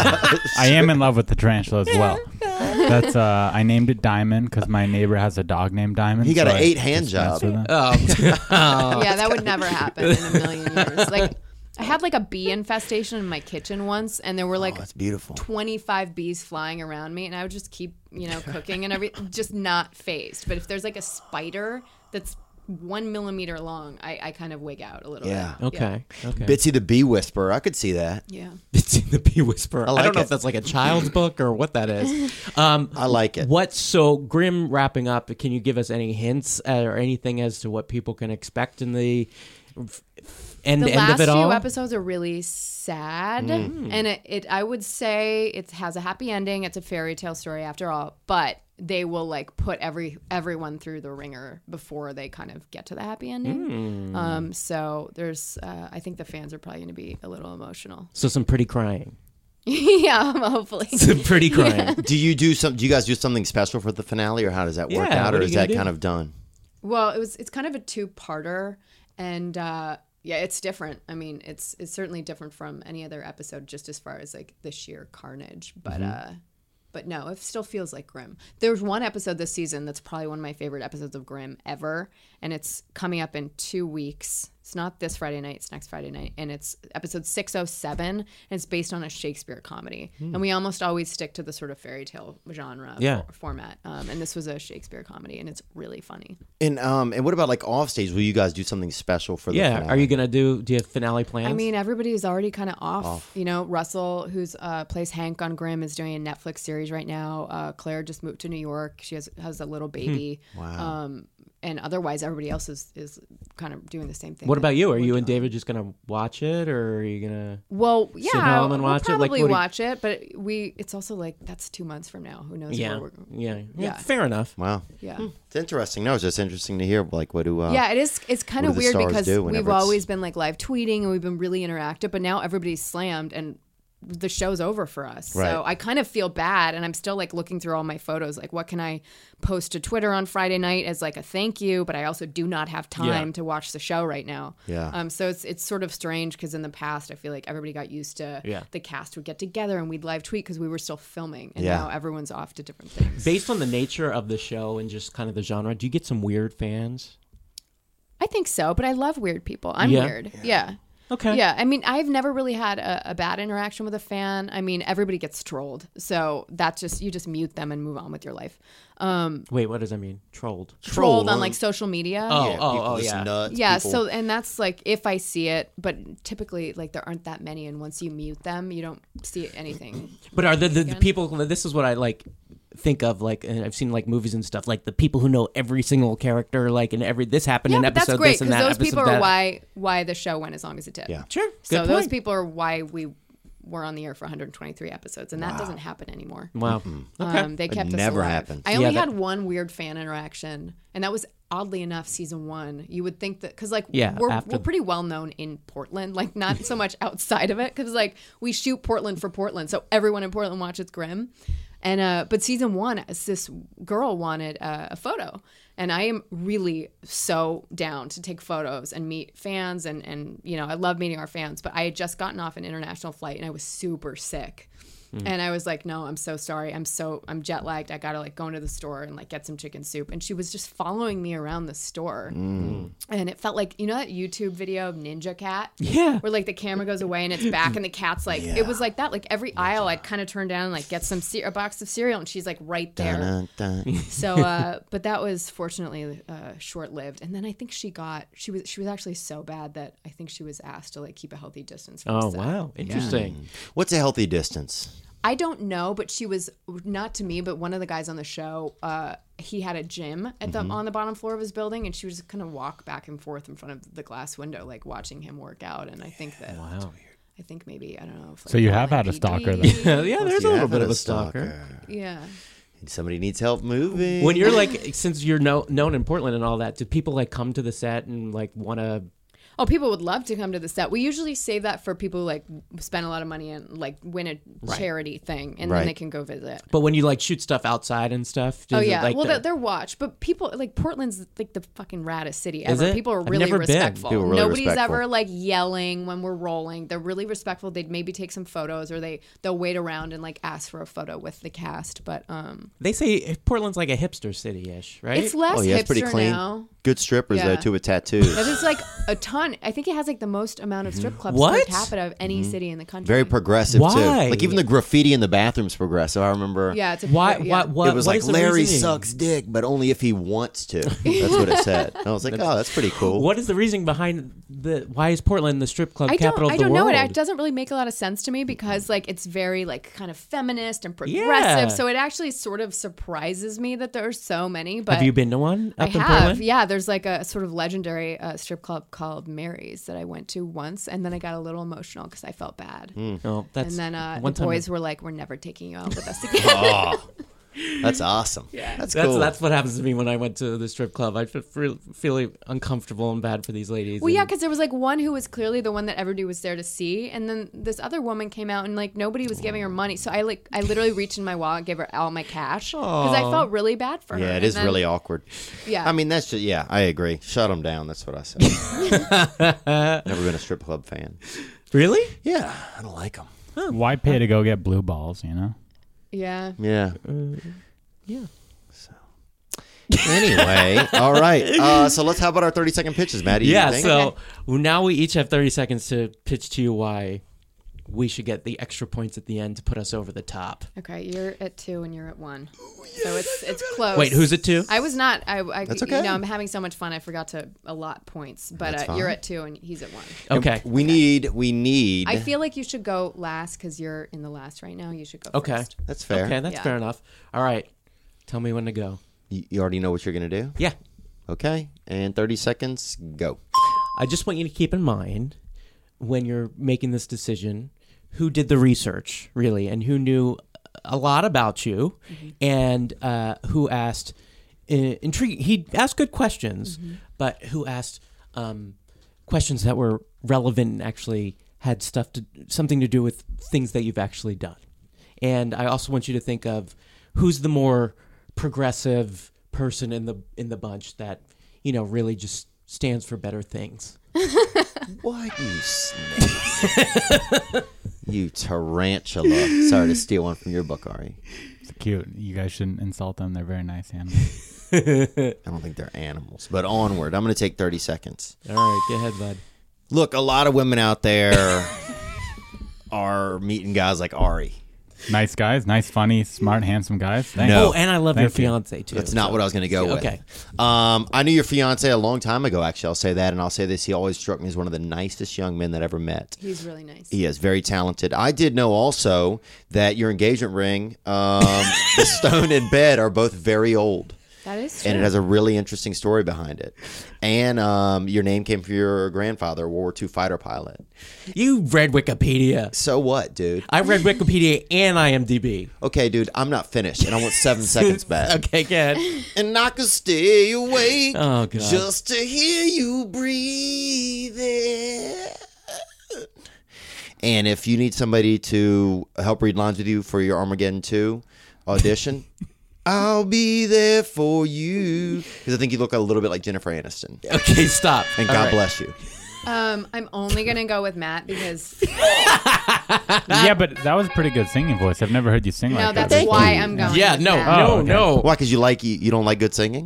I am in love with the tarantula as well. That's uh I named it Diamond because my neighbor has a dog named Diamond. He got so an I eight-hand just messed job. with him. Oh, yeah, that would never happen in a million years. Like, I had like a bee infestation in my kitchen once, and there were like Oh, that's beautiful. twenty-five bees flying around me, and I would just keep, you know, cooking and everything, just not phased. But if there's like a spider that's one millimeter long, I, I kind of wig out a little Yeah. bit. okay. Okay. Bitsy the Bee Whisperer. I could see that. Yeah. It's in the Bee Whisperer. I, like don't know it. if that's like a child's book or what that is. Um, I like it. What so Grimm wrapping up? Can you give us any hints uh, or anything as to what people can expect in the f- f- end, The end last of it few all? episodes are really sad, and it, it I would say it has a happy ending. It's a fairy tale story after all, but they will like put every everyone through the ringer before they kind of get to the happy ending. Um, so there's, uh, I think the fans are probably going to be a little emotional. So some pretty crying. Yeah, hopefully. Some pretty crying. Do you do some? Do you guys do something special for the finale, or how does that work Yeah, out, what or are is you gonna that do? kind of done? Well, it was it's kind of a two-parter, and uh, yeah, it's different. I mean, it's it's certainly different from any other episode, just as far as like the sheer carnage. But Mm-hmm. uh, but no, it still feels like Grimm. There's one episode this season that's probably one of my favorite episodes of Grimm ever, and it's coming up in two weeks. It's not this Friday night; it's next Friday night, and it's episode six oh seven, and it's based on a Shakespeare comedy. And we almost always stick to the sort of fairy tale genre Yeah. for- format. Um, and this was a Shakespeare comedy, and it's really funny. And um, and what about like off stage? Will you guys do something special for the Yeah. finale? Are you gonna do? Do you have finale plans? I mean, everybody's already kind of off. You know, Russell, who's uh, plays Hank on Grimm, is doing a Netflix series right now. Uh, Claire just moved to New York. She has has a little baby. Wow. Um, and otherwise, everybody else is, is kind of doing the same thing. what that about you? Are we're you and doing. David just gonna watch it, or are you gonna? Well, sit yeah, home and we'll watch it? Like, probably what do you- watch it, but we it's also like that's two months from now. Who knows? Yeah. Where we're, Yeah. Yeah. Yeah. Fair enough. Wow, yeah. it's interesting. No, it's just interesting to hear. Like, what do? Uh, Yeah, it is. It's kind what of do the weird stars because do we've whenever it's- always been like live tweeting and we've been really interactive, but now everybody's slammed and the show's over for us. Right. So I kind of feel bad, and I'm still like looking through all my photos. Like, what can I post to Twitter on Friday night as like a thank you? But I also do not have time Yeah. to watch the show right now. Yeah. Um. So it's it's sort of strange because in the past I feel like everybody got used to Yeah. the cast would get together and we'd live tweet because we were still filming, and Yeah. now everyone's off to different things. Based on the nature of the show and just kind of the genre, do you get some weird fans? I think so, but I love weird people. I'm Yeah? weird. Yeah. Okay. Yeah, I mean, I've never really had a, a bad interaction with a fan. I mean, everybody gets trolled, so that's just you just mute them and move on with your life. Um, Wait, what does that mean? Trolled. trolled on like social media. Oh, Yeah, oh, people oh, just yeah. nuts, Yeah, people- so and that's like if I see it, but typically like there aren't that many, and once you mute them, you don't see anything. But are the, the, the Again? people? This is what I like think of. Like, and I've seen like movies and stuff. Like the people who know every single character. Like, and every this happened Yeah, in but episode that's great this and because that. those episode people that. are why why the show went as long as it did. Yeah. Sure. So Good those point. people are why we were on the air for one hundred twenty-three episodes, and that doesn't happen anymore. Wow. Okay. Um, they It kept us never alive. happens. I only Yeah, that- had one weird fan interaction, and that was oddly enough season one. You would think that because like Yeah, we're after- we're pretty well known in Portland, like not so much outside of it, because like we shoot Portland for Portland, so everyone in Portland watches Grimm. And uh, but season one, this girl wanted uh, a photo, and I am really so down to take photos and meet fans, and and you know I love meeting our fans. But I had just gotten off an international flight, and I was super sick. And I was like, no, I'm so sorry. I'm so, I'm jet lagged. I got to like go into the store and like get some chicken soup. And she was just following me around the store. And it felt like, you know, that YouTube video of Ninja Cat? Yeah. Where like the camera goes away and it's back and the cat's like, it was like that. Like every aisle I'd kind of turn down and like get some, ce- a box of cereal and she's like right there. Dun, dun. So, uh, but that was fortunately uh, short lived. And then I think she got, she was, she was actually so bad that I think she was asked to like keep a healthy distance from Oh the set. wow, interesting. What's a healthy distance? I don't know, but she was not to me, but one of the guys on the show, uh, he had a gym at the Mm-hmm. on the bottom floor of his building, and she was just kind of walk back and forth in front of the glass window, like watching him work out. And I think that, Wow. I think maybe I don't know. If, like, So you all have had a I P D stalker then. yeah, there's You a little have bit had of a stalker. Yeah. Somebody needs help moving. When you're like, since you're no, known in Portland and all that, do people like come to the set and like want to? Oh, people would love to come to the set. We usually save that for people who like spend a lot of money and like win a charity thing, and Right. then they can go visit. But when you like shoot stuff outside and stuff, Oh does it, yeah, like well the- they're, they're watched, but people like Portland's like the fucking raddest city Is ever. it? People are I've really never been. respectful. People are really Nobody's respectful. ever like yelling when we're rolling. They're really respectful. They'd maybe take some photos, or they they'll wait around and like ask for a photo with the cast. But um, they say Portland's like a hipster city-ish, right? it's less oh yeah, hipster it's pretty clean. now. Good strippers Yeah. though too with tattoos. But there's like a ton. I think it has like the most amount of strip clubs What? per capita of any city in the country. Very progressive Why? too. Like even the graffiti in the bathrooms progressive. I remember. Yeah, it's a Why? yeah. Why? What? it was what like is the Larry reasoning? sucks dick, but only if he wants to. That's what it said. And I was like, oh, that's pretty cool. What is the reasoning behind the? Why is Portland the strip club I capital don't. I of the don't know. world? It, it doesn't really make a lot of sense to me because like it's very like kind of feminist and progressive. Yeah. So it actually sort of surprises me that there are so many. But Have you been to one I up in have. Portland? Yeah, there's like a sort of legendary uh, strip club called Mary's that I went to once, and then I got a little emotional because I felt bad. Oh, that's And then uh, the one time- boys were like, "We're never taking you out with us again." Oh, that's awesome. Yeah, that's, That's cool. that's what happens to me when I went to the strip club. I feel feel really uncomfortable and bad for these ladies. Well, yeah, and- because there was like one who was clearly the one that everybody was there to see, and then this other woman came out and like nobody was giving her money. So I like I literally reached in my wallet, gave her all my cash because I felt really bad for her. yeah, it And is then- really awkward. Yeah, I mean, that's just yeah. I agree. Shut them down. That's what I said. Never been a strip club fan. really? Yeah, I don't like them. Why pay to go get blue balls? You know. yeah. Yeah. Yeah. Anyway, all right. Uh, so let's how about our thirty second pitches, Maddie? You Yeah. think? So now we each have thirty seconds to pitch to you why we should get the extra points at the end to put us over the top. Okay, you're at two and you're at one, so it's it's close. Wait, who's at two? I was not. I, I That's You okay. know, I'm having so much fun. I forgot to allot points, but That's uh, you're fine. at two and he's at one. Okay. we need we need. I feel like you should go last because you're in the last right now. You should go Okay. first. that's fair. Okay, that's Yeah. fair enough. All right. Tell me when to go. You, you already know what you're gonna do. Yeah. Okay, and thirty seconds. Go. I just want you to keep in mind when you're making this decision who did the research, really, and who knew a lot about you and uh, who asked uh, intriguing. He asked good questions, but who asked um, questions that were relevant and actually had stuff to something to do with things that you've actually done. And I also want you to think of who's the more progressive person in the in the bunch that, you know, really just stands for better things. What, you snake? You tarantula. Sorry to steal one from your book, Ari. It's cute. You guys shouldn't insult them. They're very nice animals. I don't think they're animals. But onward. I'm going to take thirty seconds. All right, go ahead, bud. Look, a lot of women out there are meeting guys like Ari. Nice guys. Nice, funny, smart, handsome guys. Thank No. you. Oh, and I love Thank your you. fiance too. That's not so- what I was going to go with. Okay. Um, I knew your fiance a long time ago, actually. I'll say that. And I'll say this. He always struck me as one of the nicest young men that I ever met. He's really nice. He is very talented. I did know also that your engagement ring, um, the stone and bed are both very old. That is true. And it has a really interesting story behind it. And um, your name came from your grandfather, a World War Two fighter pilot. You read Wikipedia. So what, dude? I read Wikipedia and IMDb. Okay, dude, I'm not finished, and I want seven seconds back. Okay, good. And I could stay awake Oh, God. just to hear you breathing. And if you need somebody to help read lines with you for your Armageddon two audition, I'll be there for you. Because I think you look a little bit like Jennifer Aniston. Okay, stop. And All God right. bless you. Um, I'm only gonna go with Matt because Yeah, but that was a pretty good singing voice. I've never heard you sing no, like that's that. why I'm going. Yeah, with no, Matt. no, Oh, okay. no. Why? Because you like you, you don't like good singing?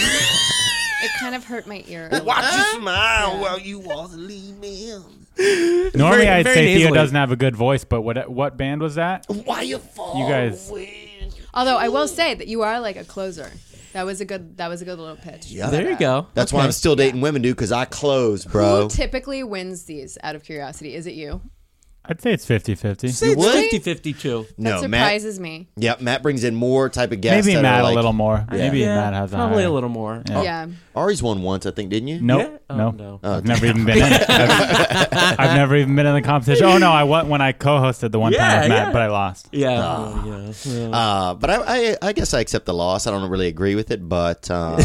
It kind of hurt my ear. a little Watch bit. you smile while you walk the lead man. Normally, Very- I'd very say Theo nasally. doesn't have a good voice, but what what band was that? Why you fall You guys- away? Although I will say that you are like a closer. That was a good. That was a good little pitch. Yeah. There you go. That's why Okay. I'm still dating women, dude, because I close, bro. Who typically wins these? Out of curiosity, is it you? I'd say it's fifty-fifty. It's would? fifty-fifty too. That No, Matt. surprises me. Yep, Matt brings in more type of guests. Maybe that Matt are like, a little more. Maybe Yeah, Matt has a probably higher. a little more. Yeah. Yeah. Ari's won once, I think, didn't you? Nope. Yeah? Oh, no. no. Oh, I've never even been in it. I've, I've never even been in the competition. Oh no, I won when I co-hosted the one time Yeah, with Matt, yeah. but I lost. Yeah. oh, yeah. yeah. Uh, but I, I, I guess I accept the loss. I don't really agree with it, but um,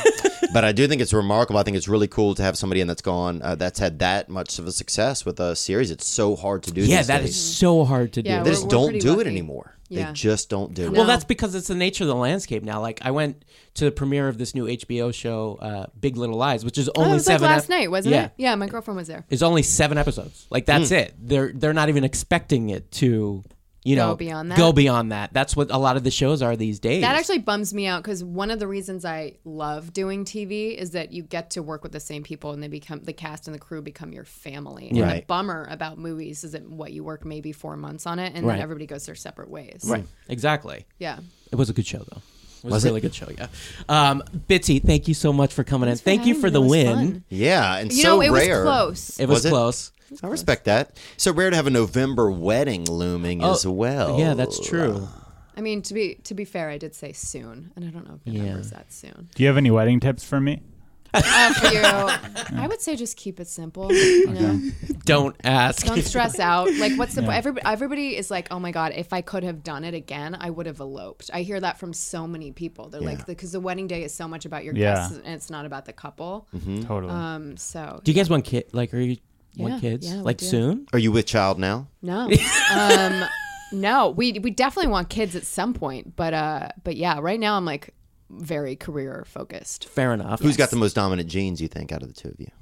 but I do think it's remarkable. I think it's really cool to have somebody in that's gone uh, that's had that much of a success with a series. It's so hard to do. yeah, these that days. is so hard to do. Yeah, They we're- just we're don't pretty do it lucky. anymore. Yeah. They just don't do it. Well, that's because it's the nature of the landscape now. Like, I went to the premiere of this new H B O show, uh, Big Little Lies, which is Oh, only it was like seven. last ep- night, wasn't yeah. it? Yeah, my girlfriend was there. It's only seven episodes. Like, that's it. They're they're not even expecting it to, you Go know, beyond that? Go beyond that. That's what a lot of the shows are these days. That actually bums me out because one of the reasons I love doing T V is that you get to work with the same people and they become the cast and the crew become your family. And Right. the bummer about movies is that what you work maybe four months on it and Right. then everybody goes their separate ways. right. Exactly. Yeah. It was a good show, though. It was, Was a it? really good show, yeah. Um, Bitsy, thank you so much for coming Thanks in. Thank you having for me. the It was win. fun. Yeah, and You so know, it rare. was close. It was, Was it? close. I respect that. So rare to have a November wedding looming Oh, as well. Yeah, that's true. I mean, to be to be fair, I did say soon, and I don't know if the Yeah. number's that soon. Do you have any wedding tips for me? Uh, for you, I would say just keep it simple. You know, Don't ask. don't stress out. Like, what's the Yeah. everybody? Everybody is like, oh my god, if I could have done it again, I would have eloped. I hear that from so many people. They're Yeah. like, because the wedding day is so much about your Yeah. guests, and it's not about the couple. Totally. Um, so Do you guys want kid? Like, are you Yeah, want kids? yeah, we like do. soon? Are you with child now? no, um, no, we we definitely want kids at some point, but uh, but yeah, right now I'm like very career focused. Fair enough. Who's got the most dominant genes, you think, out of the two of you?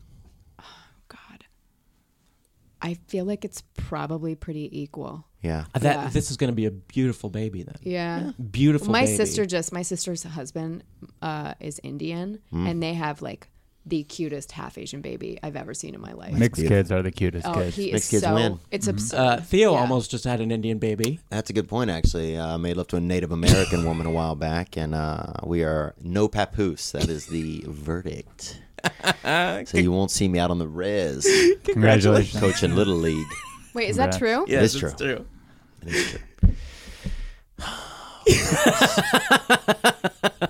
God, I feel like it's probably pretty equal. Yeah. Uh, That Yeah. this is going to be a beautiful baby then. Yeah. Beautiful. My baby. sister just my sister's husband uh, is Indian, Hmm. and they have like the cutest half Asian baby I've ever seen in my life. Mixed beautiful. kids are the cutest oh, kids. he is Mixed kids so win. it's absurd. Uh, Theo Yeah. almost just had an Indian baby. That's a good point, actually. Uh, I made love to a Native American woman a while back, and uh, we are no papoose. That is the verdict. So you won't see me out on the res Congratulations. coaching Little League. Wait, is that Congrats. true? Yes, it's it's true. It is true. Yeah,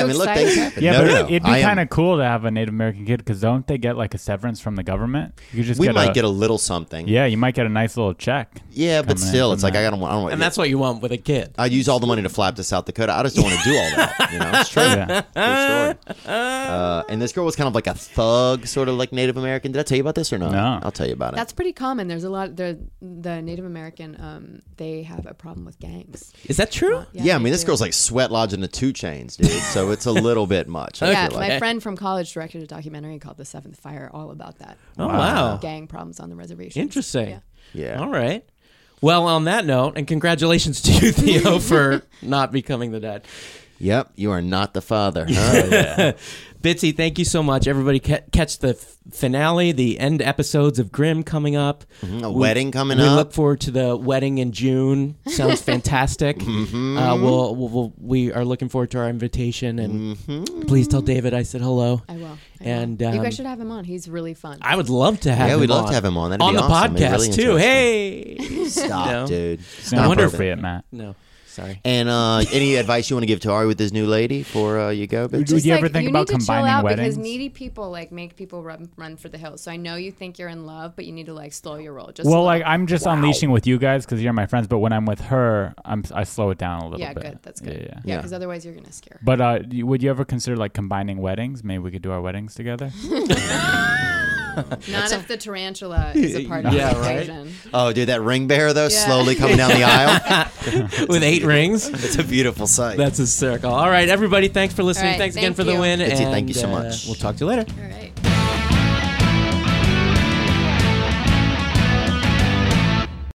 I mean, look, excited? things happen. Yeah, no, but no, no. it'd be I am- kind of cool to have a Native American kid because don't they get like a severance from the government? You could just We get might a, get a little something. yeah, you might get a nice little check. Yeah, but coming in still, from it's like that. I don't. I don't want. And that's what you want with a kid. I'd use all the money to flap to South Dakota. I just don't want to do all that. You know, it's true. Yeah. Good story. Uh, and this girl was kind of like a thug, sort of like Native American. Did I tell you about this or not? No. I'll tell you about it. That's pretty common. There's a lot. The the Native American, um, they have a problem with gangs. Is that true? yeah, I they mean, this do. girl's like sweat lodging the two chains, dude. So it's a little bit much. I Yeah, feel like. my friend from college directed a documentary called The Seventh Fire, all about that. Oh, wow. Gang problems on the reservation. Interesting. Yeah. Yeah. All right. Well, on that note, and congratulations to you, Theo, for not becoming the dad. Yep, you are not the father. Huh? Bitsy, thank you so much. Everybody, ca- catch the f- finale, the end episodes of Grimm coming up. a wedding coming we up. look forward to the wedding in June. Sounds fantastic. Mm-hmm. uh, we'll, we'll, we'll, we are looking forward to our invitation, and Mm-hmm. please tell David I said hello. I will. I will. And, you um, guys should have him on. He's really fun. I would love to have Yeah, him we'd love on. to have him on. That'd on be the awesome. It'd be podcast really too. interesting. Hey, Stop, No. dude. It's Stop inappropriate, it. Matt. no, sorry. And uh, any advice you want to give to Ari with this new lady before uh, you go? Would Bitsy? Just you like, ever think you about need to chill combining out weddings? Because needy people like make people run, run for the hills. So I know you think you're in love, but you need to like slow your roll. Just a Well, little. like I'm just unleashing with you guys because you're my friends, but when I'm with her, I'm I slow it down a little yeah, bit. good. That's good. Yeah, yeah. Yeah, Yeah. because otherwise you're gonna scare. But uh, you- would you ever consider like combining weddings? Maybe we could do our weddings together. Not if the tarantula is a part of Yeah, the right. equation. Oh, dude, that ring bearer though, Yeah. slowly coming down the aisle. With eight rings. It's a beautiful sight. That's a circle. All right, everybody, thanks for listening. All right, thanks again thank for the you. win. Bitsy, and thank you so uh, much. We'll talk to you later. All right.